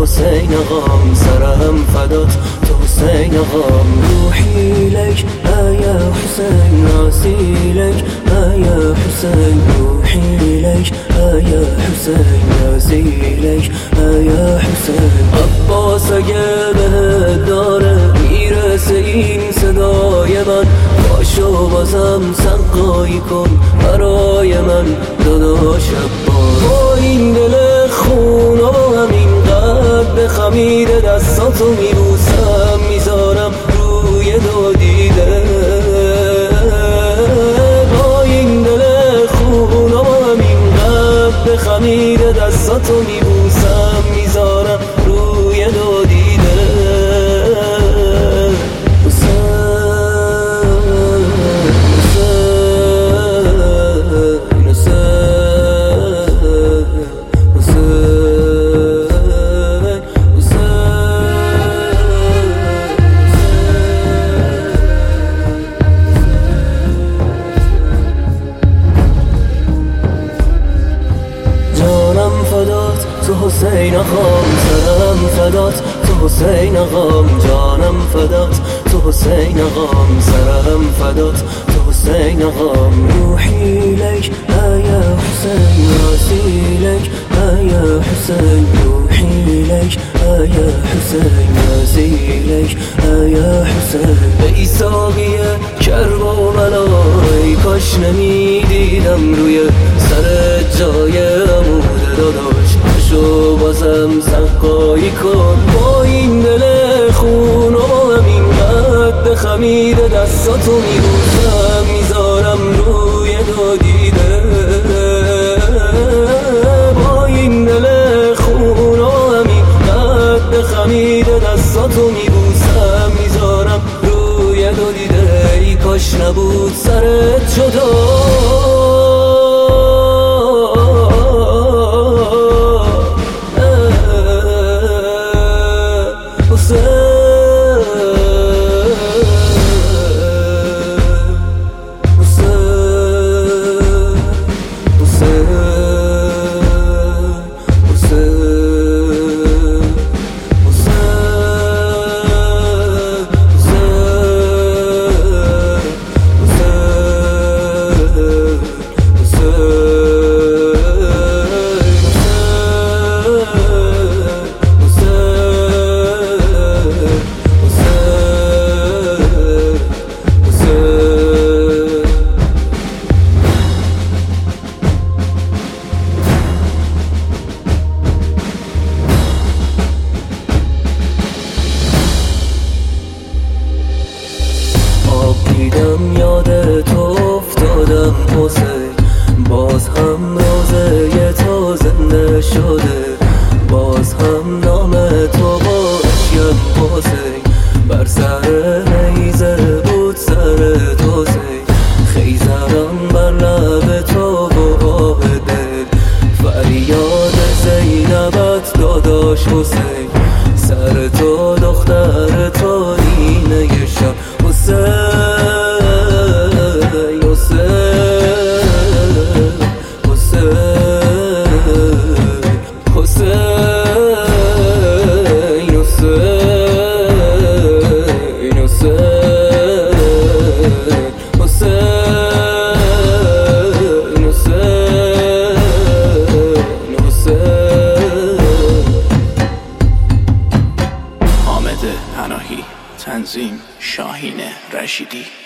حسین آقام، سرم فدات تو حسین آقام. روحی لک یا حسین، راسی لک یا حسین، روحی لک یا حسین، راسی لک یا حسین. عباس اگه بهت داره میرسه این صدای من، باشو بازم سقایی کن برای من داداش عباس. با این دل خون و با همین قلب خمیر دستاتو میبوسم، میذارم روی دو دیده. با این دل خون و با همین قلب خمیر دستاتو میبوسم، میذارم روی دو دیده. تو حسین آقام، سرم فدات تو حسین آقام، جانم فدات تو حسین آقام، سرم فدات تو حسین آقام. روحی لک یا حسین، راسی لک یا حسین، روحی لک یا حسین، راسی لک یا حسین. ای ساقی کربلا، ای کاش نمیدیدم روی سر جای عمود داداش، شو بازم سقایی کن. با این دل خون و با همین قد خمیر دستاتو میبوسم، میذارم روی دو دیده. با این دل خون و همین قد خمیر دستاتو میبوسم، میذارم روی دو دیده. ای کاش نبود سرت جدا، دیدم یادت افتادم حسین، باز هم روزه تو زنده شده، باز هم نام تو باشیم حسین. بر سر نیزه بود سر حسین، خیزرم بر لب تو و آه دل. فریاد زینبت داداش حسین، سر تو دختر تو دینه شب حسین. تنظیم شاهین رشیدی.